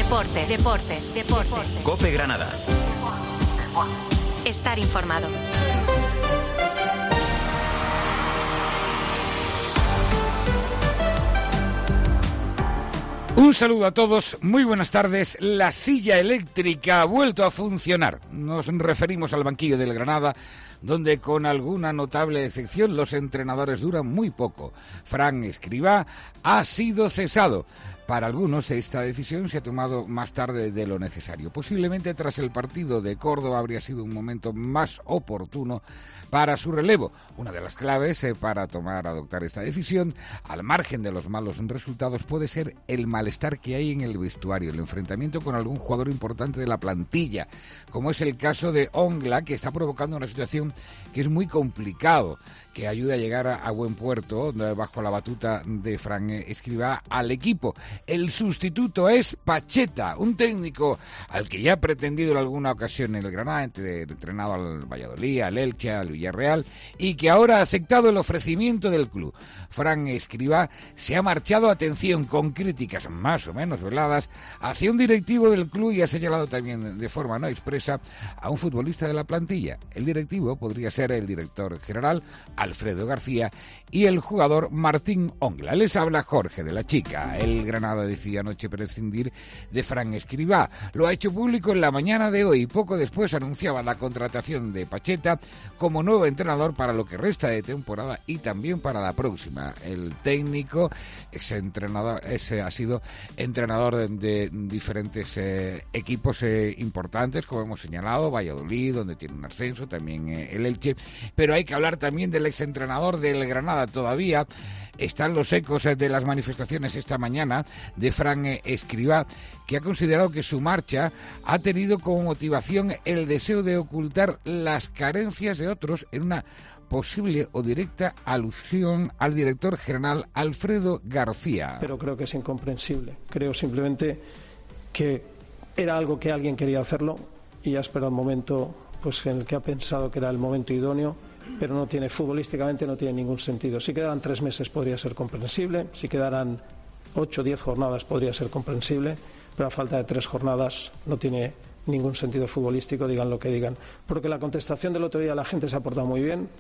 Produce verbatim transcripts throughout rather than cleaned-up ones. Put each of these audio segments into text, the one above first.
Deportes, deportes, deportes. COPE Granada. Estar informado. Un saludo a todos, muy buenas tardes. La silla eléctrica ha vuelto a funcionar. Nos referimos al banquillo del Granada, donde con alguna notable excepción los entrenadores duran muy poco. Fran Escribá ha sido cesado. Para algunos esta decisión se ha tomado más tarde de lo necesario. Posiblemente tras el partido de Córdoba habría sido un momento más oportuno para su relevo. Una de las claves eh, para tomar, adoptar esta decisión, al margen de los malos resultados, puede ser el malestar que hay en el vestuario, el enfrentamiento con algún jugador importante de la plantilla, como es el caso de Ongla, que está provocando una situación que es muy complicado, que ayuda a llegar a, a buen puerto, bajo la batuta de Fran Escribá, al equipo. El sustituto es Pacheta, un técnico al que ya ha pretendido en alguna ocasión el Granada, entrenado al Valladolid, al Elche, al Villarreal, y que ahora ha aceptado el ofrecimiento del club. Fran Escribá se ha marchado, atención, con críticas más o menos veladas hacia un directivo del club y ha señalado también de forma no expresa a un futbolista de la plantilla. El directivo podría ser el director general Alfredo García y el jugador Martín Ongla. Les habla Jorge de la Chica. El Granada decidió anoche prescindir de Fran Escribá. Lo ha hecho público en la mañana de hoy. Poco después anunciaba la contratación de Pacheta como nuevo entrenador para lo que resta de temporada y también para la próxima. El técnico, ex entrenador, ese ha sido entrenador de, de diferentes eh, equipos eh, importantes, como hemos señalado, Valladolid, donde tiene un ascenso, también eh, el Elche, pero hay que hablar también del ex entrenador del Granada. Todavía están los ecos de las manifestaciones esta mañana de Fran Escribá, que ha considerado que su marcha ha tenido como motivación el deseo de ocultar las carencias de otros en una posible o directa alusión al director general Alfredo García. Pero creo que es incomprensible. Creo simplemente que era algo que alguien quería hacerlo y ha esperado el momento pues, en el que ha pensado que era el momento idóneo, pero no tiene, futbolísticamente no tiene ningún sentido. Si quedaran tres meses podría ser comprensible, si quedaran ocho o diez jornadas podría ser comprensible, pero a falta de tres jornadas no tiene ningún sentido futbolístico, digan lo que digan. Porque la contestación del otro día la gente se ha portado muy bien,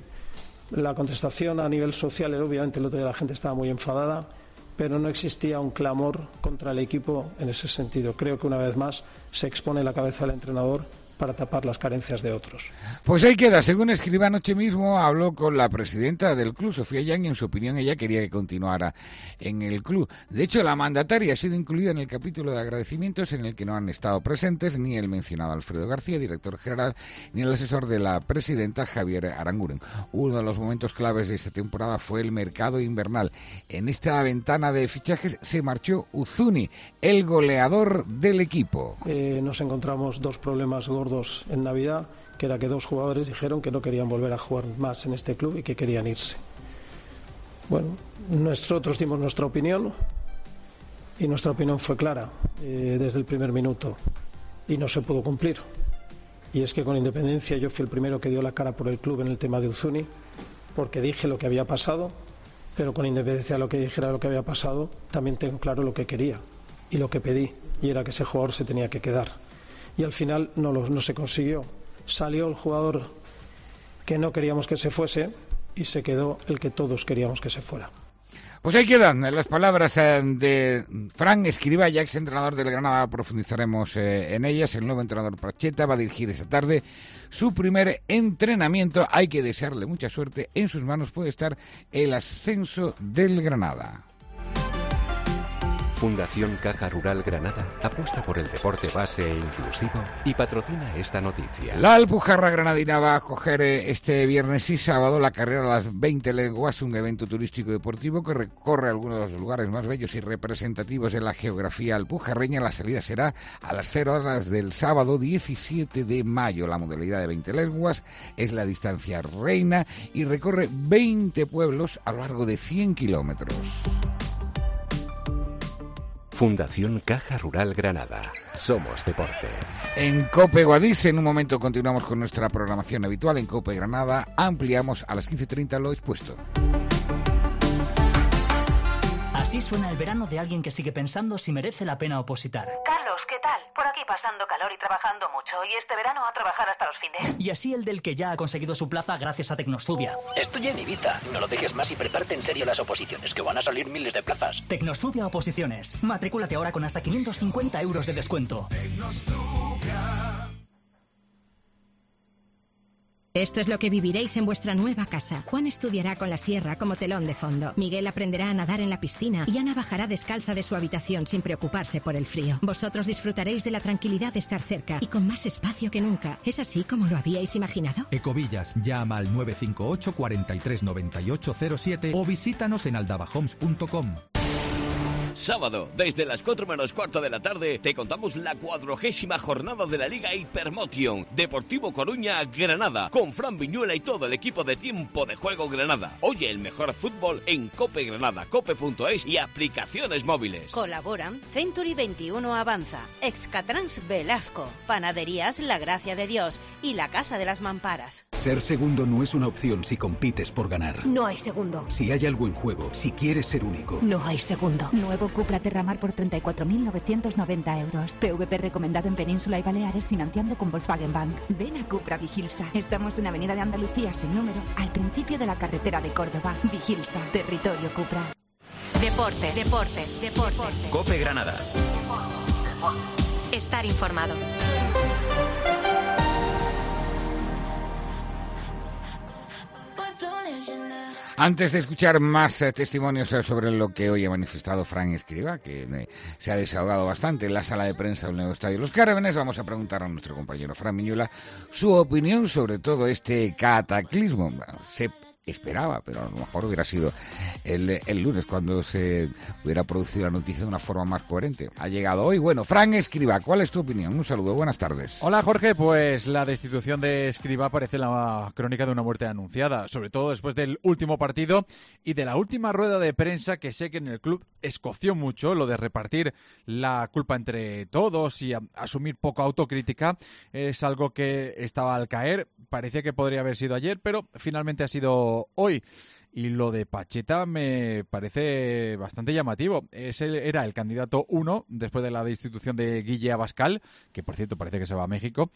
la contestación a nivel social, obviamente el otro día la gente estaba muy enfadada, pero no existía un clamor contra el equipo en ese sentido. Creo que una vez más se expone la cabeza del entrenador para tapar las carencias de otros. Pues ahí queda. Según Escribá, anoche mismo habló con la presidenta del club, Sofía Yang, y en su opinión ella quería que continuara en el club. De hecho, la mandataria ha sido incluida en el capítulo de agradecimientos en el que no han estado presentes ni el mencionado Alfredo García, director general, ni el asesor de la presidenta, Javier Aranguren. Uno de los momentos claves de esta temporada fue el mercado invernal. En esta ventana de fichajes se marchó Uzuni, el goleador del equipo. Eh, nos encontramos dos problemas gordos en Navidad, que era que dos jugadores dijeron que no querían volver a jugar más en este club y que querían irse. Bueno, nosotros dimos nuestra opinión y nuestra opinión fue clara eh, desde el primer minuto y no se pudo cumplir. Y es que con independencia yo fui el primero que dio la cara por el club en el tema de Uzuni, porque dije lo que había pasado, pero con independencia de lo que dijera lo que había pasado, también tengo claro lo que quería y lo que pedí, y era que ese jugador se tenía que quedar. Y al final no, lo, no se consiguió. Salió el jugador que no queríamos que se fuese y se quedó el que todos queríamos que se fuera. Pues ahí quedan las palabras de Fran Escribá, ya ex entrenador del Granada. Profundizaremos en ellas. El nuevo entrenador Pacheta va a dirigir esta tarde su primer entrenamiento. Hay que desearle mucha suerte. En sus manos puede estar el ascenso del Granada. Fundación Caja Rural Granada apuesta por el deporte base e inclusivo y patrocina esta noticia. La Alpujarra granadina va a acoger este viernes y sábado la carrera a las veinte leguas, un evento turístico deportivo que recorre algunos de los lugares más bellos y representativos de la geografía alpujarreña. La salida será a las cero horas del sábado diecisiete de mayo. La modalidad de veinte leguas es la distancia reina y recorre veinte pueblos a lo largo de cien kilómetros. Fundación Caja Rural Granada. Somos deporte. En COPE Guadix, en un momento continuamos con nuestra programación habitual. En COPE Granada ampliamos a las quince treinta lo expuesto. Así suena el verano de alguien que sigue pensando si merece la pena opositar. Carlos, ¿qué tal? Por aquí pasando calor y trabajando mucho. Y este verano a trabajar hasta los fines. Y así el del que ya ha conseguido su plaza gracias a Tecnostubia. Estoy en Ibiza. No lo dejes más y prepárate en serio las oposiciones, que van a salir miles de plazas. Tecnostubia Oposiciones. Matrículate ahora con hasta quinientos cincuenta euros de descuento. Tecnostubia. Esto es lo que viviréis en vuestra nueva casa. Juan estudiará con la sierra como telón de fondo. Miguel aprenderá a nadar en la piscina y Ana bajará descalza de su habitación sin preocuparse por el frío. Vosotros disfrutaréis de la tranquilidad de estar cerca y con más espacio que nunca. ¿Es así como lo habíais imaginado? Ecovillas, llama al nueve cinco ocho, cuatro tres nueve ocho cero siete o visítanos en aldabahomes punto com. Sábado, desde las cuatro menos cuarto de la tarde, te contamos la cuadragésima jornada de la Liga Hypermotion. Deportivo Coruña, Granada, con Fran Viñuela y todo el equipo de Tiempo de Juego Granada. Oye el mejor fútbol en Cope Granada, cope punto es y aplicaciones móviles. Colaboran Century veintiuno Avanza, Excatrans Velasco, Panaderías La Gracia de Dios y La Casa de las Mamparas. Ser segundo no es una opción si compites por ganar. No hay segundo. Si hay algo en juego, si quieres ser único. No hay segundo. Nuevo Cupra Terramar por treinta y cuatro mil novecientos noventa euros. P V P recomendado en Península y Baleares financiando con Volkswagen Bank. Ven a Cupra Vigilsa. Estamos en Avenida de Andalucía sin número, al principio de la carretera de Córdoba. Vigilsa, territorio Cupra. Deportes, deportes, deportes. Cope Granada. Estar informado. Antes de escuchar más eh, testimonios eh, sobre lo que hoy ha manifestado Fran Escribá, que eh, se ha desahogado bastante en la sala de prensa del nuevo estadio Los Cármenes, vamos a preguntar a nuestro compañero Fran Viñuela su opinión sobre todo este cataclismo. Bueno, se esperaba, pero a lo mejor hubiera sido el, el lunes cuando se hubiera producido la noticia de una forma más coherente. Ha llegado hoy. Bueno, Fran Escribá, ¿cuál es tu opinión? Un saludo, buenas tardes. Hola Jorge, pues la destitución de Escribá parece la crónica de una muerte anunciada, sobre todo después del último partido y de la última rueda de prensa, que sé que en el club escoció mucho lo de repartir la culpa entre todos y a, asumir poco autocrítica. Es algo que estaba al caer, parecía que podría haber sido ayer, pero finalmente ha sido hoy. Y lo de Pacheta me parece bastante llamativo. Ese era el candidato uno después de la destitución de Guille Abascal, que por cierto parece que se va a México,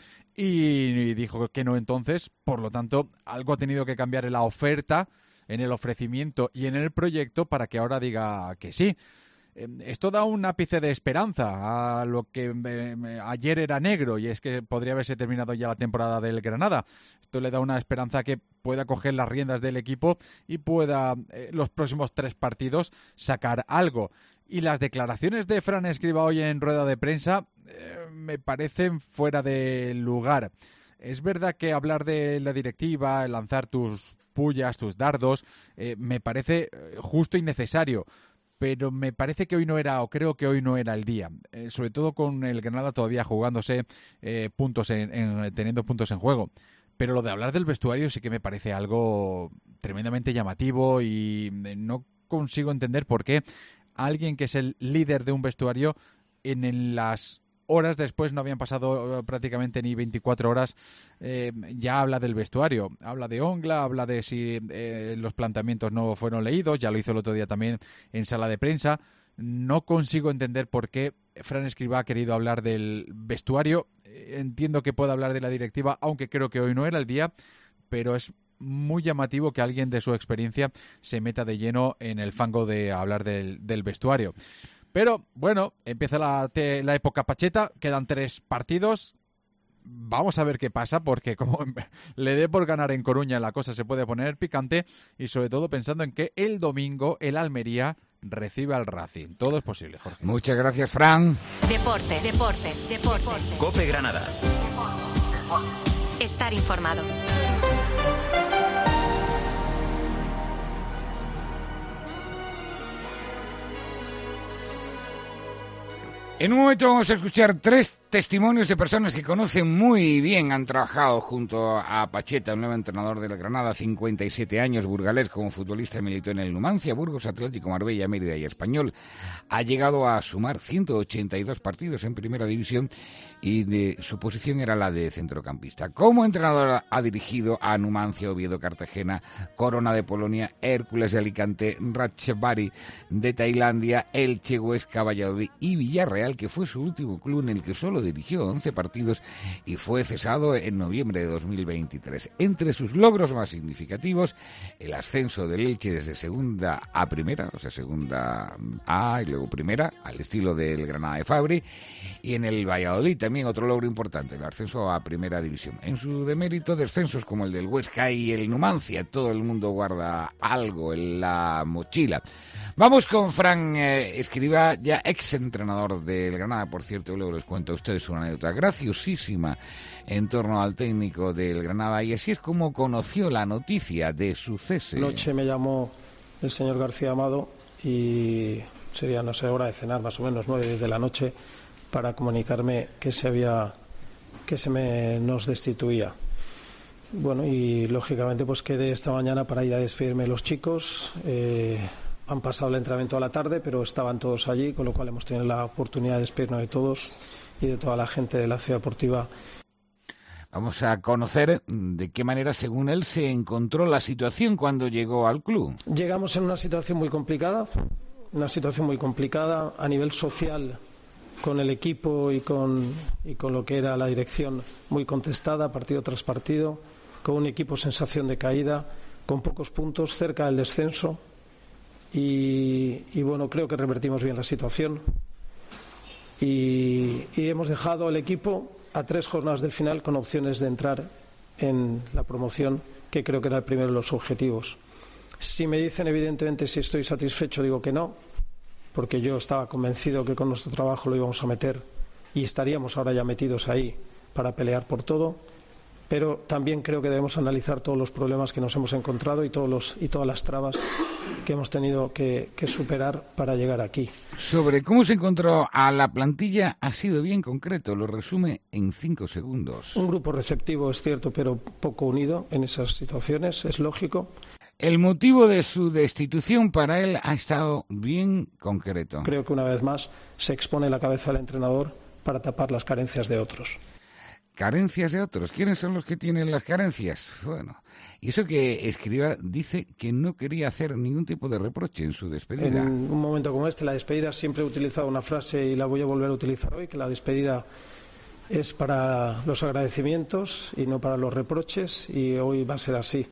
y dijo que no entonces. Por lo tanto, algo ha tenido que cambiar en la oferta, en el ofrecimiento y en el proyecto para que ahora diga que sí. Esto da un ápice de esperanza a lo que me, me, ayer era negro, y es que podría haberse terminado ya la temporada del Granada. Esto le da una esperanza a que pueda coger las riendas del equipo y pueda eh, los próximos tres partidos sacar algo. Y las declaraciones de Fran Escribá hoy en rueda de prensa eh, me parecen fuera de lugar. Es verdad que hablar de la directiva, lanzar tus pullas, tus dardos, eh, me parece justo y necesario. Pero me parece que hoy no era, o creo que hoy no era el día, eh, sobre todo con el Granada todavía jugándose eh, puntos, en, en, teniendo puntos en juego. Pero lo de hablar del vestuario sí que me parece algo tremendamente llamativo y no consigo entender por qué alguien que es el líder de un vestuario en, en las horas después, no habían pasado prácticamente ni veinticuatro horas, eh, ya habla del vestuario, habla de Ongla, habla de si eh, los planteamientos no fueron leídos, ya lo hizo el otro día también en sala de prensa. No consigo entender por qué Fran Escribá ha querido hablar del vestuario. Entiendo que puede hablar de la directiva, aunque creo que hoy no era el día, pero es muy llamativo que alguien de su experiencia se meta de lleno en el fango de hablar del, del vestuario. Pero, bueno, empieza la, te, la época Pacheta, quedan tres partidos. Vamos a ver qué pasa, porque como le dé por ganar en Coruña, la cosa se puede poner picante, y sobre todo pensando en que el domingo el Almería recibe al Racing. Todo es posible, Jorge. Muchas gracias, Fran. Deportes, deportes, deportes. Cope Granada. Estar informado. En un momento vamos a escuchar tres testimonios de personas que conocen muy bien, han trabajado junto a Pacheta, el nuevo entrenador del Granada, cincuenta y siete años, burgalés, como futbolista militó en el Numancia, Burgos, Atlético, Marbella, Mérida y Español. Ha llegado a sumar ciento ochenta y dos partidos en Primera División y de, su posición era la de centrocampista. Como entrenador ha dirigido a Numancia, Oviedo, Cartagena, Corona de Polonia, Hércules de Alicante, Ratchaburi de Tailandia, Elche, Huesca, Valladolid y Villarreal, que fue su último club en el que solo dirigió once partidos y fue cesado en noviembre de dos mil veintitrés. Entre sus logros más significativos, el ascenso del Elche desde segunda a primera, o sea, segunda A y luego primera, al estilo del Granada de Fabri, y en el Valladolid también otro logro importante, el ascenso a primera división. En su demérito, descensos como el del Huesca y el Numancia, todo el mundo guarda algo en la mochila. Vamos con Fran eh, Escribá, ya ex entrenador del Granada, por cierto, luego les cuento a ustedes una anécdota graciosísima en torno al técnico del Granada, y así es como conoció la noticia de su cese. Noche me llamó el señor García Amado y sería, no sé, hora de cenar, más o menos nueve de la noche, para comunicarme que se había, que se me nos destituía. Bueno, y lógicamente pues quedé esta mañana para ir a despedirme de los chicos. Eh, han pasado el entrenamiento a la tarde, pero estaban todos allí, con lo cual hemos tenido la oportunidad de despedirnos de todos y de toda la gente de la Ciudad Deportiva. Vamos a conocer de qué manera, según él, se encontró la situación cuando llegó al club. Llegamos en una situación muy complicada, una situación muy complicada a nivel social, con el equipo y con, y con lo que era la dirección muy contestada, partido tras partido, con un equipo sensación de caída, con pocos puntos, cerca del descenso. Y, y bueno, creo que revertimos bien la situación y, y hemos dejado al equipo a tres jornadas del final con opciones de entrar en la promoción, que creo que era el primero de los objetivos. Si me dicen evidentemente si estoy satisfecho, digo que no, porque yo estaba convencido que con nuestro trabajo lo íbamos a meter y estaríamos ahora ya metidos ahí para pelear por todo. Pero también creo que debemos analizar todos los problemas que nos hemos encontrado y, todos los, y todas las trabas que hemos tenido que, que superar para llegar aquí. Sobre cómo se encontró a la plantilla ha sido bien concreto, lo resume en cinco segundos. Un grupo receptivo, es cierto, pero poco unido en esas situaciones, es lógico. El motivo de su destitución para él ha estado bien concreto. Creo que una vez más se expone la cabeza del entrenador para tapar las carencias de otros. Carencias de otros. ¿Quiénes son los que tienen las carencias? Bueno, y eso que Escribá dice que no quería hacer ningún tipo de reproche en su despedida. En un momento como este, la despedida, siempre he utilizado una frase y la voy a volver a utilizar hoy, que la despedida es para los agradecimientos y no para los reproches, y hoy va a ser así.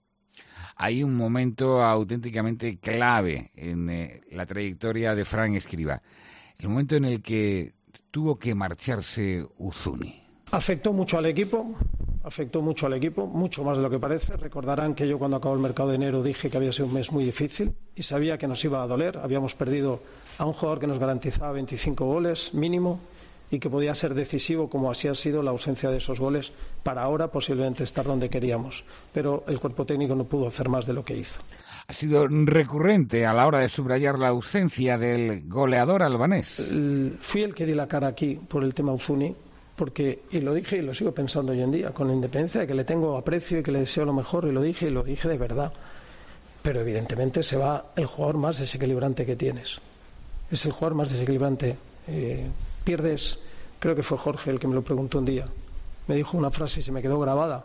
Hay un momento auténticamente clave en eh, la trayectoria de Fran Escribá, el momento en el que tuvo que marcharse Uzuni. Afectó mucho al equipo, afectó mucho al equipo, mucho más de lo que parece. Recordarán que yo cuando acabó el mercado de enero dije que había sido un mes muy difícil y sabía que nos iba a doler. Habíamos perdido a un jugador que nos garantizaba veinticinco goles mínimo y que podía ser decisivo, como así ha sido la ausencia de esos goles para ahora posiblemente estar donde queríamos. Pero el cuerpo técnico no pudo hacer más de lo que hizo. Ha sido recurrente a la hora de subrayar la ausencia del goleador albanés. El, fui el que di la cara aquí por el tema Uzuni. Porque, y lo dije y lo sigo pensando hoy en día, con independencia de que le tengo aprecio y que le deseo lo mejor, y lo dije y lo dije de verdad. Pero evidentemente se va el jugador más desequilibrante que tienes. Es el jugador más desequilibrante. Eh, pierdes, creo que fue Jorge el que me lo preguntó un día. Me dijo una frase y se me quedó grabada.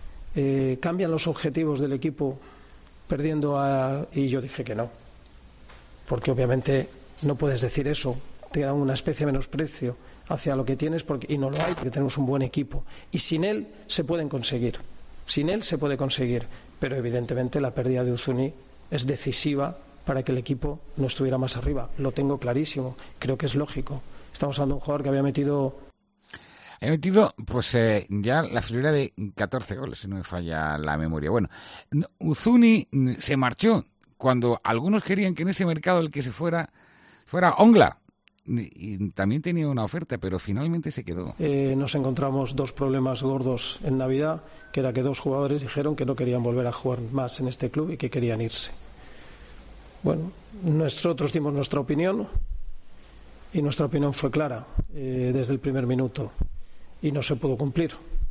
Eh, cambian los objetivos del equipo perdiendo a... Y yo dije que no. Porque obviamente no puedes decir eso. Te da una especie de menosprecio hacia lo que tienes, porque, y no lo hay, porque tenemos un buen equipo. Y sin él se pueden conseguir. Sin él se puede conseguir. Pero evidentemente la pérdida de Uzuni es decisiva para que el equipo no estuviera más arriba. Lo tengo clarísimo. Creo que es lógico. Estamos hablando de un jugador que había metido... Ha metido, pues, eh, ya la friolera de catorce goles, si no me falla la memoria. Bueno, Uzuni se marchó cuando algunos querían que en ese mercado el que se fuera fuera Ongla. Y también tenía una oferta, pero finalmente se quedó. Eh, nos encontramos dos problemas gordos en Navidad, que era que dos jugadores dijeron que no querían volver a jugar más en este club y que querían irse. Bueno, nosotros dimos nuestra opinión y nuestra opinión fue clara eh, desde el primer minuto. y no se pudo cumplir.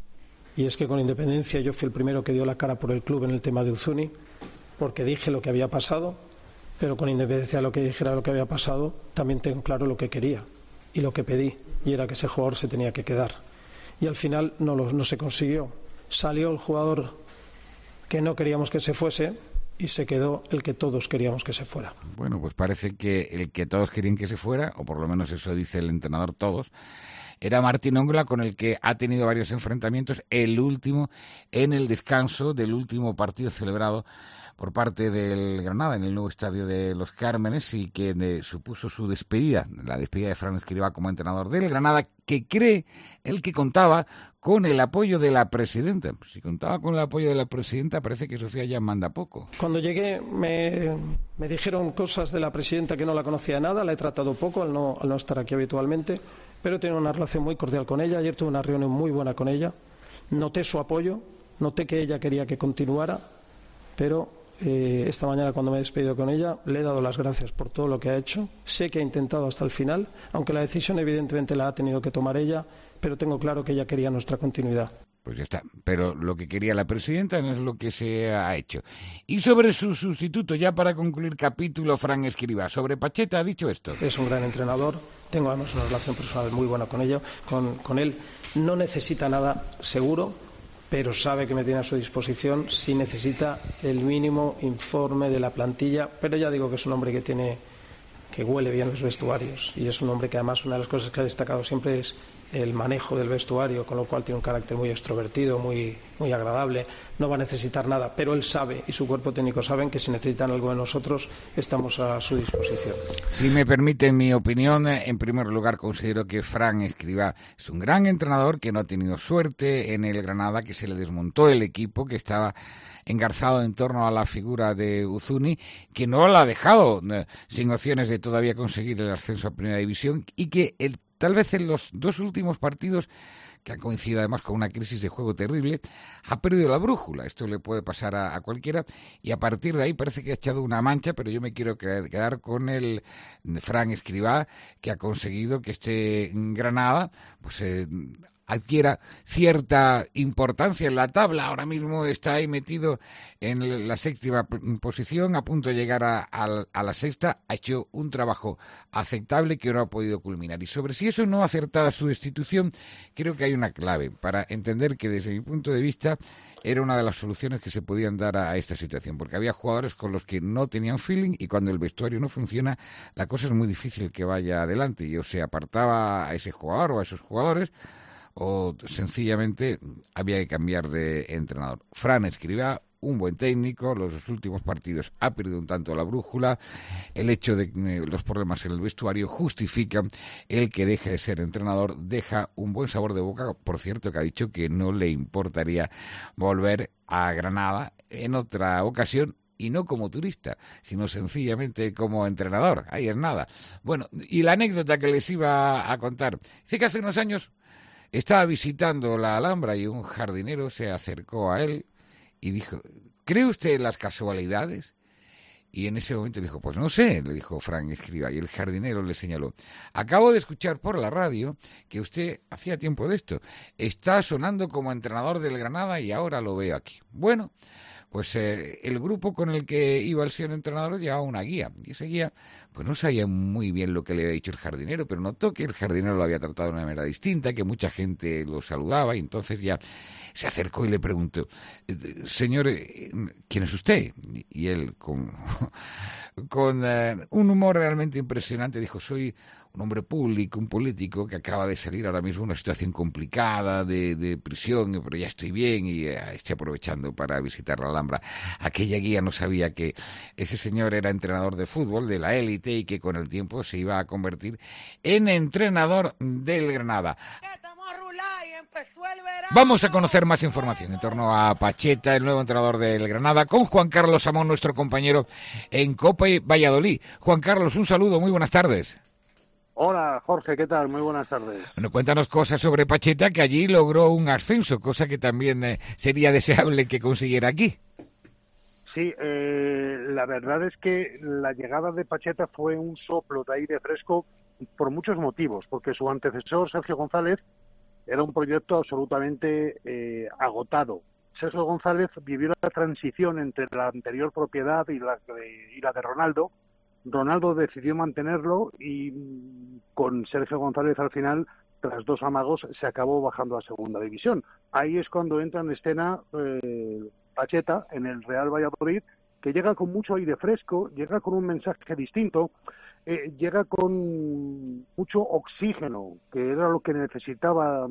Y es que con independencia yo fui el primero que dio la cara por el club en el tema de Uzuni, porque dije lo que había pasado, pero con independencia de lo que dijera lo que había pasado, también tengo claro lo que quería y lo que pedí, y era que ese jugador se tenía que quedar. Y al final no, lo, no se consiguió. Salió el jugador que no queríamos que se fuese y se quedó el que todos queríamos que se fuera. Bueno, pues parece que el que todos querían que se fuera, o por lo menos eso dice el entrenador todos, era Martín Ongla, con el que ha tenido varios enfrentamientos, el último en el descanso del último partido celebrado por parte del Granada en el nuevo estadio de Los Cármenes, y que de, supuso su despedida, la despedida de Fran Escribá como entrenador del Granada, que cree el que contaba con el apoyo de la presidenta. Si contaba con el apoyo de la presidenta, parece que Sofía ya manda poco. Cuando llegué me, me dijeron cosas de la presidenta que no la conocía nada, la he tratado poco al no, al no estar aquí habitualmente, pero tengo una relación muy cordial con ella. Ayer tuve una reunión muy buena con ella, noté su apoyo, noté que ella quería que continuara, pero eh, esta mañana cuando me he despedido con ella le he dado las gracias por todo lo que ha hecho. Sé que ha intentado hasta el final, aunque la decisión evidentemente la ha tenido que tomar ella, pero tengo claro que ella quería nuestra continuidad. Pues ya está, pero lo que quería la presidenta no es lo que se ha hecho. Y sobre su sustituto, ya para concluir capítulo, Fran Escribá, sobre Pacheta ha dicho esto. Es un gran entrenador, tengo además una relación personal muy buena con ella, con, con él. No necesita nada, seguro, pero sabe que me tiene a su disposición si necesita el mínimo informe de la plantilla. Pero ya digo que es un hombre que tiene, que huele bien los vestuarios, y es un hombre que además una de las cosas que ha destacado siempre es el manejo del vestuario, con lo cual tiene un carácter muy extrovertido, muy, muy agradable. No va a necesitar nada, pero él sabe y su cuerpo técnico saben que si necesitan algo de nosotros estamos a su disposición. Si me permiten mi opinión, en primer lugar considero que Fran Escribá es un gran entrenador que no ha tenido suerte en el Granada, que se le desmontó el equipo, que estaba engarzado en torno a la figura de Uzuni, que no la ha dejado eh, sin opciones de todavía conseguir el ascenso a Primera División, y que el tal vez en los dos últimos partidos, que han coincidido además con una crisis de juego terrible, ha perdido la brújula. Esto le puede pasar a, a cualquiera, y a partir de ahí parece que ha echado una mancha, pero yo me quiero quedar con el Fran Escribá, que ha conseguido que este Granada pues eh, adquiera cierta importancia en la tabla. Ahora mismo está ahí metido en la séptima posición, a punto de llegar a, a, a la sexta. Ha hecho un trabajo aceptable que no ha podido culminar. Y sobre si eso no ha acertado su destitución, creo que hay una clave para entender que desde mi punto de vista era una de las soluciones que se podían dar a, a esta situación, porque había jugadores con los que no tenían feeling, y cuando el vestuario no funciona, la cosa es muy difícil que vaya adelante, y o se apartaba a ese jugador o a esos jugadores, o sencillamente había que cambiar de entrenador. Fran Escribá, un buen técnico, los últimos partidos ha perdido un tanto la brújula. El hecho de que los problemas en el vestuario justifican el que deje de ser entrenador, deja un buen sabor de boca. Por cierto, que ha dicho que no le importaría volver a Granada en otra ocasión, y no como turista, sino sencillamente como entrenador. Ahí es nada. Bueno, y la anécdota que les iba a contar, dice que hace unos años estaba visitando la Alhambra y un jardinero se acercó a él y dijo: ¿cree usted en las casualidades? Y en ese momento dijo: pues no sé, le dijo Fran Escribá, y el jardinero le señaló: acabo de escuchar por la radio que usted, hacía tiempo de esto, está sonando como entrenador del Granada y ahora lo veo aquí. Bueno, pues eh, el grupo con el que iba el señor entrenador llevaba una guía, y ese guía pues no sabía muy bien lo que le había dicho el jardinero, pero notó que el jardinero lo había tratado de una manera distinta, que mucha gente lo saludaba, y entonces ya se acercó y le preguntó: señor, ¿quién es usted? Y él, con, con uh, un humor realmente impresionante, dijo: soy un hombre público, un político que acaba de salir ahora mismo de una situación complicada de, de prisión, pero ya estoy bien y uh, estoy aprovechando para visitar la Alhambra. Aquella guía no sabía que ese señor era entrenador de fútbol de la élite y que con el tiempo se iba a convertir en entrenador del Granada. Vamos a conocer más información en torno a Pacheta, el nuevo entrenador del Granada, con Juan Carlos Amón, nuestro compañero en Copa y Valladolid. Juan Carlos, un saludo, muy buenas tardes. Hola, Jorge, ¿qué tal? Muy buenas tardes. Bueno, cuéntanos cosas sobre Pacheta, que allí logró un ascenso, cosa que también eh, sería deseable que consiguiera aquí. Sí, eh, la verdad es que la llegada de Pacheta fue un soplo de aire fresco por muchos motivos, porque su antecesor, Sergio González, era un proyecto absolutamente eh, agotado. Sergio González vivió la transición entre la anterior propiedad y la de, y la de Ronaldo. Ronaldo decidió mantenerlo y con Sergio González al final, tras dos amagos, se acabó bajando a segunda división. Ahí es cuando entra en escena eh, Pacheta en el Real Valladolid, que llega con mucho aire fresco, llega con un mensaje distinto, eh, llega con mucho oxígeno, que era lo que necesitaba,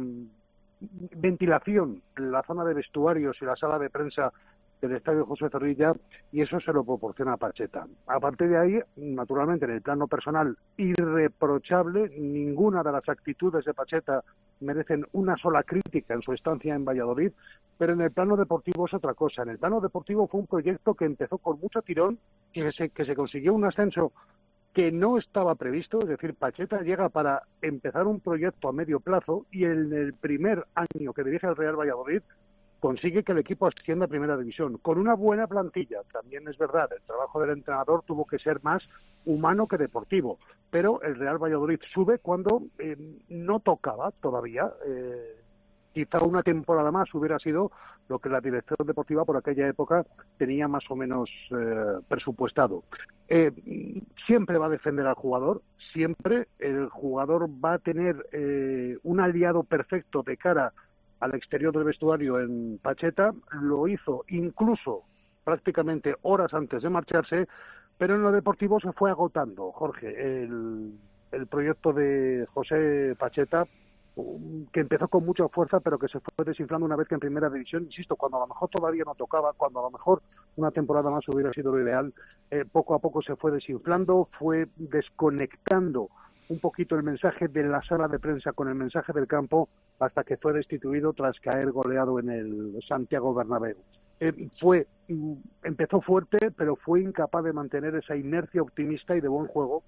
ventilación en la zona de vestuarios y la sala de prensa del Estadio José Zorrilla, y eso se lo proporciona a Pacheta. A partir de ahí, naturalmente, en el plano personal, irreprochable, ninguna de las actitudes de Pacheta merecen una sola crítica en su estancia en Valladolid, pero en el plano deportivo es otra cosa. En el plano deportivo fue un proyecto que empezó con mucho tirón, que se, que se consiguió un ascenso que no estaba previsto, es decir, Pacheta llega para empezar un proyecto a medio plazo y en el primer año que dirige el Real Valladolid consigue que el equipo ascienda a Primera División, con una buena plantilla. También es verdad, el trabajo del entrenador tuvo que ser más humano que deportivo, pero el Real Valladolid sube cuando eh, no tocaba todavía. Eh, quizá una temporada más hubiera sido lo que la dirección deportiva por aquella época tenía más o menos eh, presupuestado. Eh, siempre va a defender al jugador, siempre el jugador va a tener eh, un aliado perfecto de cara al exterior del vestuario en Pacheta. Lo hizo incluso prácticamente horas antes de marcharse, pero en lo deportivo se fue agotando, Jorge, el, el proyecto de José Pacheta, que empezó con mucha fuerza, pero que se fue desinflando una vez que en Primera División, insisto, cuando a lo mejor todavía no tocaba, cuando a lo mejor una temporada más hubiera sido lo ideal, eh, poco a poco se fue desinflando, fue desconectando un poquito el mensaje de la sala de prensa con el mensaje del campo, hasta que fue destituido tras caer goleado en el Santiago Bernabéu. Eh, fue, empezó fuerte, pero fue incapaz de mantener esa inercia optimista y de buen juego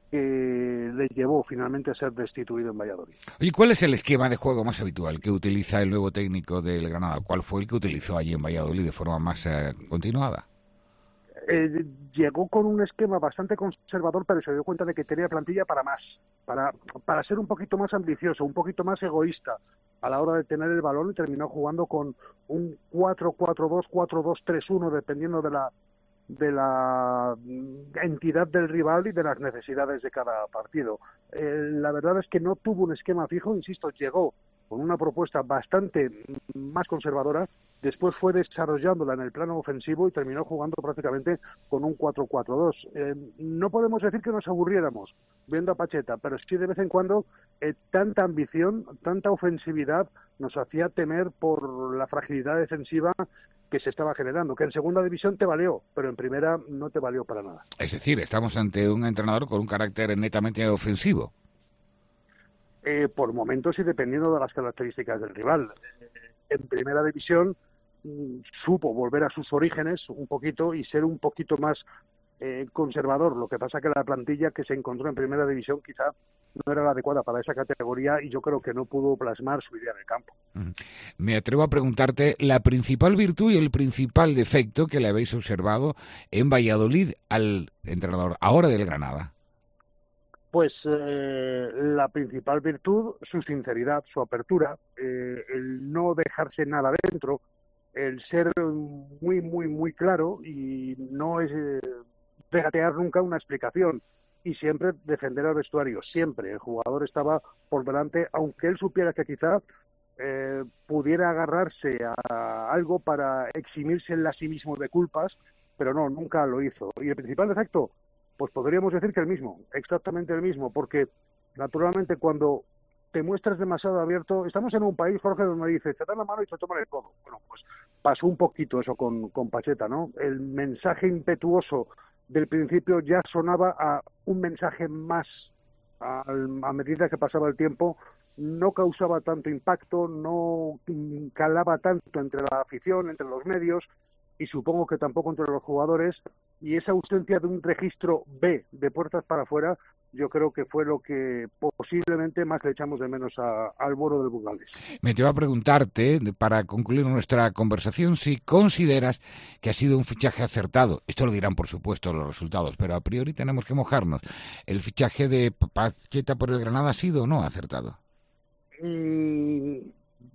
que le llevó finalmente a ser destituido en Valladolid. ¿Y cuál es el esquema de juego más habitual que utiliza el nuevo técnico del Granada? ¿Cuál fue el que utilizó allí en Valladolid de forma más eh, continuada? Eh, llegó con un esquema bastante conservador, pero se dio cuenta de que tenía plantilla para más, para, para ser un poquito más ambicioso, un poquito más egoísta a la hora de tener el balón, y terminó jugando con un cuatro cuatro dos, cuatro dos tres uno, dependiendo de la de la entidad del rival y de las necesidades de cada partido. Eh, la verdad es que no tuvo un esquema fijo, insisto, llegó con una propuesta bastante más conservadora, después fue desarrollándola en el plano ofensivo y terminó jugando prácticamente con un cuatro cuatro dos. Eh, no podemos decir que nos aburriéramos viendo a Pacheta, pero sí de vez en cuando eh, tanta ambición, tanta ofensividad nos hacía temer por la fragilidad defensiva que se estaba generando, que en segunda división te valió, pero en primera no te valió para nada. Es decir, estamos ante un entrenador con un carácter netamente ofensivo. Eh, por momentos y dependiendo de las características del rival. Eh, en primera división mm, supo volver a sus orígenes un poquito y ser un poquito más eh, conservador. Lo que pasa que la plantilla que se encontró en primera división quizá no era la adecuada para esa categoría y yo creo que no pudo plasmar su idea en el campo. Me atrevo a preguntarte la principal virtud y el principal defecto que le habéis observado en Valladolid al entrenador ahora del Granada. Pues eh, la principal virtud, su sinceridad, su apertura, eh, el no dejarse nada dentro, el ser muy, muy, muy claro y no es eh, regatear nunca una explicación y siempre defender al vestuario, siempre. El jugador estaba por delante, aunque él supiera que quizá eh, pudiera agarrarse a algo para eximirse a sí mismo de culpas, pero no, nunca lo hizo. Y el principal defecto, pues podríamos decir que el mismo, exactamente el mismo, porque naturalmente cuando te muestras demasiado abierto, estamos en un país, Jorge, donde dice, te dan la mano y te toman el codo. Bueno, pues pasó un poquito eso con, con Pacheta, ¿no? El mensaje impetuoso del principio ya sonaba a un mensaje más, a, a medida que pasaba el tiempo, no causaba tanto impacto, no calaba tanto entre la afición, entre los medios, y supongo que tampoco entre los jugadores, y esa ausencia de un registro B de puertas para afuera, yo creo que fue lo que posiblemente más le echamos de menos a, al Boro del Burgalés. Me te iba a preguntarte, para concluir nuestra conversación, si consideras que ha sido un fichaje acertado. Esto lo dirán, por supuesto, los resultados, pero a priori tenemos que mojarnos. ¿El fichaje de Pacheta por el Granada ha sido o no acertado? Mm,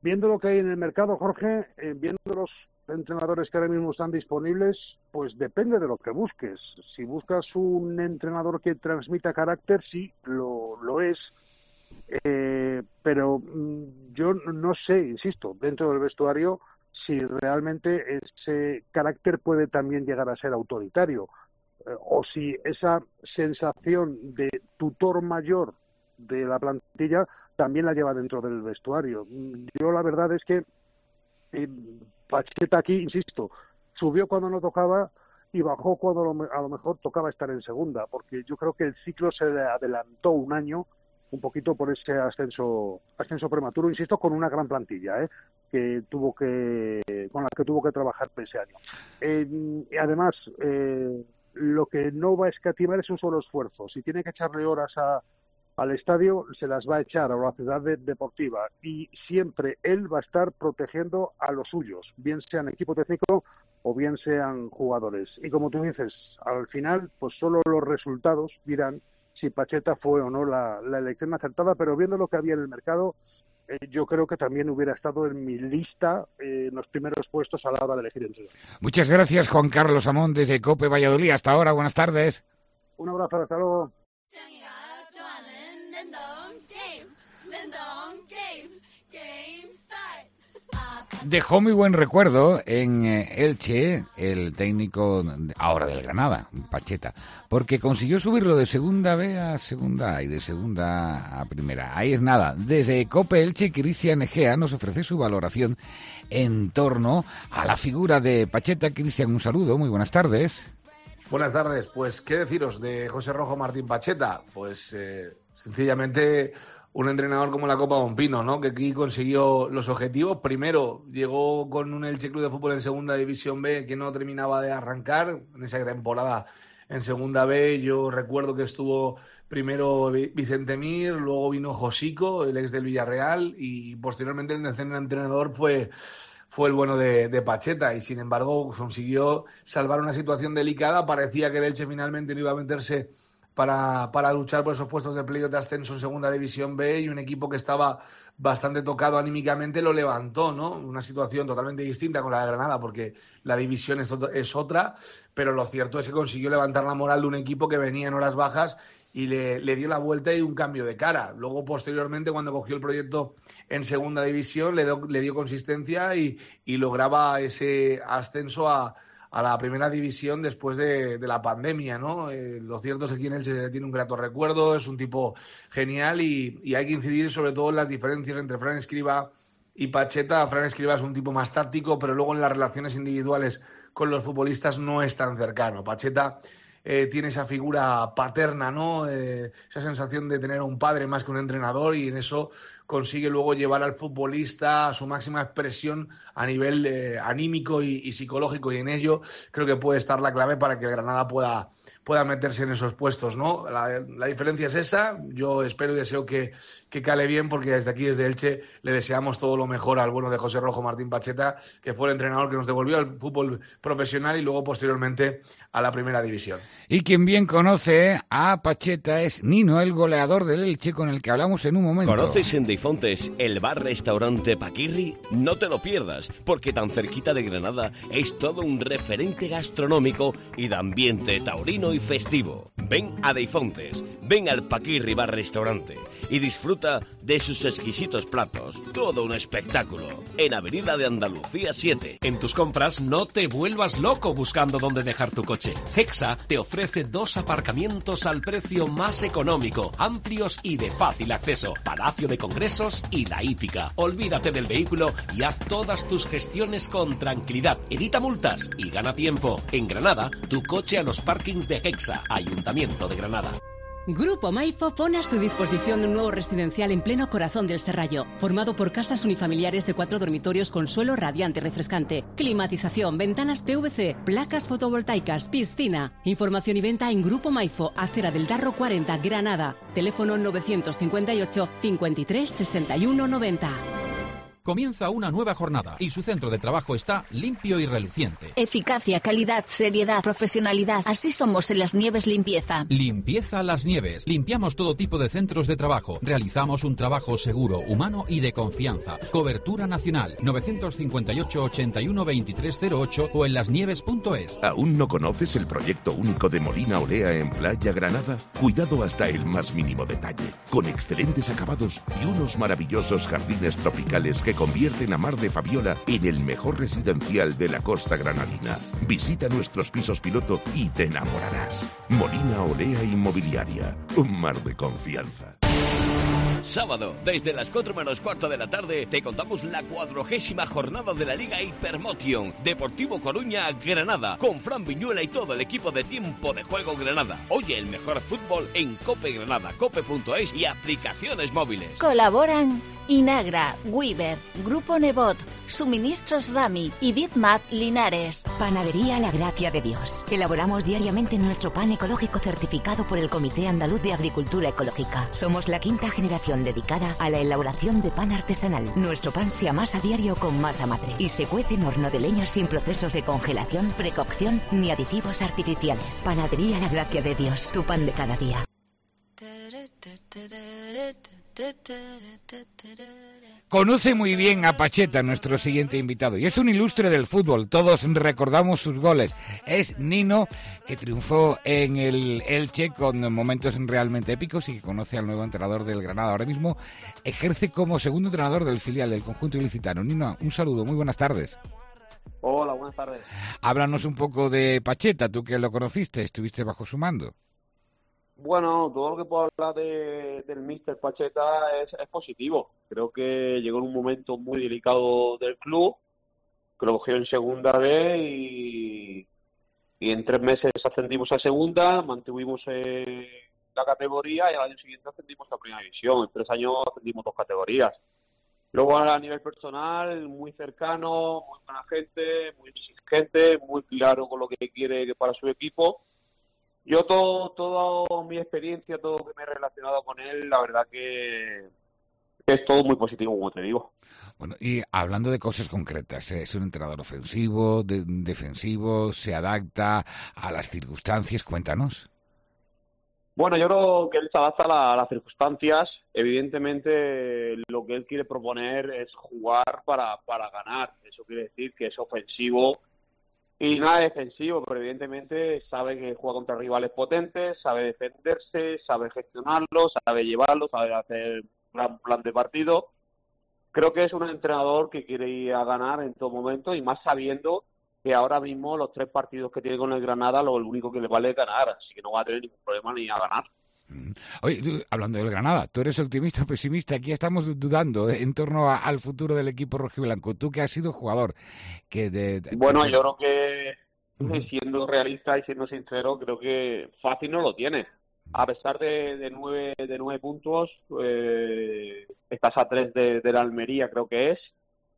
viendo lo que hay en el mercado, Jorge, eh, viendo los entrenadores que ahora mismo están disponibles, pues depende de lo que busques. Si buscas un entrenador que transmita carácter, sí, lo, lo es. Eh, pero mm, yo no sé, insisto, dentro del vestuario, si realmente ese carácter puede también llegar a ser autoritario, eh, o si esa sensación de tutor mayor de la plantilla también la lleva dentro del vestuario. Yo la verdad es que eh, Pacheta aquí, insisto, subió cuando no tocaba y bajó cuando lo, a lo mejor tocaba estar en segunda, porque yo creo que el ciclo se le adelantó un año un poquito por ese ascenso ascenso prematuro, insisto, con una gran plantilla, ¿eh? que tuvo que con la que tuvo que trabajar ese año. Eh, y además, eh, lo que no va a escatimar es un solo esfuerzo. Si tiene que echarle horas a al estadio, se las va a echar a la ciudad de, deportiva, y siempre él va a estar protegiendo a los suyos, bien sean equipo técnico o bien sean jugadores. Y como tú dices, al final, pues solo los resultados dirán si Pacheta fue o no la, la elección acertada, pero viendo lo que había en el mercado, eh, yo creo que también hubiera estado en mi lista eh, en los primeros puestos a la hora de elegir entrenador. Muchas gracias, Juan Carlos Amón, desde COPE Valladolid. Hasta ahora, buenas tardes. Un abrazo, hasta luego. Dejó muy buen recuerdo en Elche el técnico ahora del Granada, Pacheta, porque consiguió subirlo de segunda B a segunda A y de segunda a primera. Ahí es nada. Desde COPE Elche, Cristian Egea nos ofrece su valoración en torno a la figura de Pacheta. Cristian, un saludo, muy buenas tardes. Buenas tardes. Pues, ¿qué deciros de José Rojo Martín Pacheta? Pues, eh, sencillamente, un entrenador como la Copa Bompino, ¿no? Que aquí consiguió los objetivos. Primero, llegó con un Elche Club de Fútbol en Segunda División B que no terminaba de arrancar en esa temporada en Segunda B. Yo recuerdo que estuvo primero Vicente Mir, luego vino Josico, el ex del Villarreal, y posteriormente el entrenador fue... fue el bueno de, de Pacheta, y sin embargo consiguió salvar una situación delicada. Parecía que el Elche finalmente no iba a meterse para, para luchar por esos puestos de playoff de ascenso en Segunda División B, y un equipo que estaba bastante tocado anímicamente lo levantó, ¿no? Una situación totalmente distinta con la de Granada, porque la división es, es otra, pero lo cierto es que consiguió levantar la moral de un equipo que venía en horas bajas y le, le dio la vuelta y un cambio de cara. Luego, posteriormente, cuando cogió el proyecto en Segunda División, le, do, le dio consistencia y, y lograba ese ascenso a, a la Primera División después de, de la pandemia, ¿no? Eh, lo cierto es que aquí en él se tiene un grato recuerdo, es un tipo genial, y, y hay que incidir sobre todo en las diferencias entre Fran Escribá y Pacheta. Fran Escribá es un tipo más táctico, pero luego en las relaciones individuales con los futbolistas no es tan cercano. Pacheta Eh, tiene esa figura paterna, ¿no? Eh, esa sensación de tener a un padre más que un entrenador, y en eso consigue luego llevar al futbolista a su máxima expresión a nivel eh, anímico y, y psicológico, y en ello creo que puede estar la clave para que el Granada pueda, pueda meterse en esos puestos, ¿no? La, la diferencia es esa. Yo espero y deseo que, que cale bien, porque desde aquí, desde Elche, le deseamos todo lo mejor al bueno de José Rojo Martín Pacheta, que fue el entrenador que nos devolvió al fútbol profesional y luego posteriormente a la Primera División. Y quien bien conoce a Pacheta es Nino, el goleador del Elche, con el que hablamos en un momento. ¿Conoces en Deifontes el bar-restaurante Paquirri? No te lo pierdas, porque tan cerquita de Granada es todo un referente gastronómico y de ambiente taurino y festivo. Ven a Deifontes, ven al Paquirri bar-restaurante y disfruta de sus exquisitos platos. Todo un espectáculo. En Avenida de Andalucía siete. En tus compras no te vuelvas loco buscando dónde dejar tu coche. Hexa te ofrece dos aparcamientos al precio más económico, amplios y de fácil acceso. Palacio de Congresos y La Hípica. Olvídate del vehículo y haz todas tus gestiones con tranquilidad. Evita multas y gana tiempo. En Granada, tu coche a los parkings de Hexa, Ayuntamiento de Granada. Grupo Maifo pone a su disposición un nuevo residencial en pleno corazón del Serrallo, formado por casas unifamiliares de cuatro dormitorios con suelo radiante y refrescante, climatización, ventanas P V C, placas fotovoltaicas, piscina. Información y venta en Grupo Maifo, Acera del Darro cuarenta, Granada. Teléfono novecientos cincuenta y ocho, cincuenta y tres, sesenta y uno, noventa. comienza una nueva jornada y su centro de trabajo está limpio y reluciente. Eficacia, calidad, seriedad, profesionalidad. Así somos en Las Nieves Limpieza. Limpieza Las Nieves. Limpiamos todo tipo de centros de trabajo. Realizamos un trabajo seguro, humano y de confianza. Cobertura nacional. nueve cinco ocho, ochenta y uno, veintitrés cero ocho o en lasnieves punto es. ¿Aún no conoces el proyecto único de Molina Olea en Playa Granada? Cuidado hasta el más mínimo detalle, con excelentes acabados y unos maravillosos jardines tropicales que convierten a Mar de Fabiola en el mejor residencial de la costa granadina. Visita nuestros pisos piloto y te enamorarás. Molina Olea Inmobiliaria, un mar de confianza. Sábado, desde las cuatro menos cuarto de la tarde, te contamos la cuadragésima jornada de la Liga Hypermotion. Deportivo Coruña, Granada, con Fran Viñuela y todo el equipo de Tiempo de Juego Granada. Oye el mejor fútbol en Cope Granada, cope punto es y aplicaciones móviles. Colaboran Inagra, Weaver, Grupo Nebot, Suministros Rami y Bitmat Linares. Panadería La Gracia de Dios. Elaboramos diariamente nuestro pan ecológico certificado por el Comité Andaluz de Agricultura Ecológica. Somos la quinta generación dedicada a la elaboración de pan artesanal. Nuestro pan se amasa a diario con masa madre y se cuece en horno de leña sin procesos de congelación, precocción ni aditivos artificiales. Panadería La Gracia de Dios, tu pan de cada día. Conoce muy bien a Pacheta, nuestro siguiente invitado, y es un ilustre del fútbol. Todos recordamos sus goles. Es Nino, que triunfó en el Elche con momentos realmente épicos y que conoce al nuevo entrenador del Granada. Ahora mismo ejerce como segundo entrenador del filial del conjunto ilicitano. Nino, un saludo, muy buenas tardes. Hola, buenas tardes. Háblanos un poco de Pacheta, tú que lo conociste, estuviste bajo su mando. Bueno, todo lo que puedo hablar de, del míster Pacheta es, es positivo. Creo que llegó en un momento muy delicado del club, que lo cogió en segunda B y, y en tres meses ascendimos a segunda, mantuvimos eh, la categoría y al año siguiente ascendimos a primera división. En tres años ascendimos dos categorías. Luego a nivel personal, muy cercano, muy buena gente, muy exigente, muy claro con lo que quiere para su equipo. Yo todo, toda mi experiencia, todo lo que me he relacionado con él, la verdad que, que es todo muy positivo, como te digo. Bueno, y hablando de cosas concretas, ¿eh? Es un entrenador ofensivo, de, defensivo, se adapta a las circunstancias, cuéntanos. Bueno, yo creo que él se adapta a, la, a las circunstancias. Evidentemente, lo que él quiere proponer es jugar para, para ganar. Eso quiere decir que es ofensivo y nada defensivo, pero evidentemente sabe que juega contra rivales potentes, sabe defenderse, sabe gestionarlo, sabe llevarlo, sabe hacer un gran plan de partido. Creo que es un entrenador que quiere ir a ganar en todo momento y más sabiendo que ahora mismo los tres partidos que tiene con el Granada, lo único que le vale es ganar, así que no va a tener ningún problema ni a ganar. Oye, tú, hablando del Granada, ¿tú eres optimista o pesimista? Aquí estamos dudando en torno a, al futuro del equipo rojiblanco. Tú que has sido jugador. que de, de, Bueno, de... yo creo que, uh-huh. siendo realista y siendo sincero, creo que fácil no lo tiene. A pesar de, de, nueve, de nueve puntos, eh, estás a tres de, de la Almería, creo que es.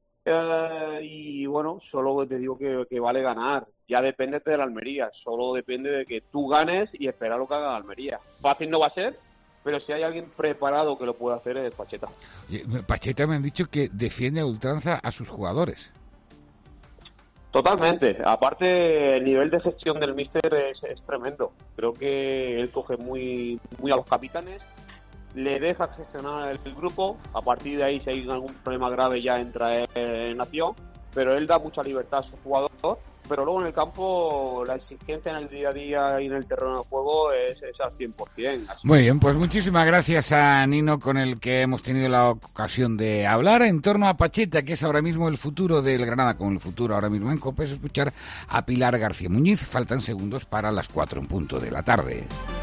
Eh, y bueno, solo te digo que, que vale ganar. Ya depende de la Almería, solo depende de que tú ganes y esperar lo que haga la Almería. Fácil no va a ser, pero si hay alguien preparado que lo pueda hacer es Pacheta. Oye, Pacheta me han dicho que defiende a ultranza a sus jugadores. Totalmente. Aparte, el nivel de gestión del míster es, es tremendo. Creo que él coge muy, muy a los capitanes, le deja gestionar el grupo, a partir de ahí si hay algún problema grave ya entra en acción, pero él da mucha libertad a su jugador, pero luego en el campo la exigencia en el día a día y en el terreno de juego es, es al cien por ciento. Así. Muy bien, pues muchísimas gracias a Nino, con el que hemos tenido la ocasión de hablar en torno a Pacheta, que es ahora mismo el futuro del Granada, con el futuro ahora mismo en COPE. Es escuchar a Pilar García Muñiz. Faltan segundos para las cuatro en punto de la tarde.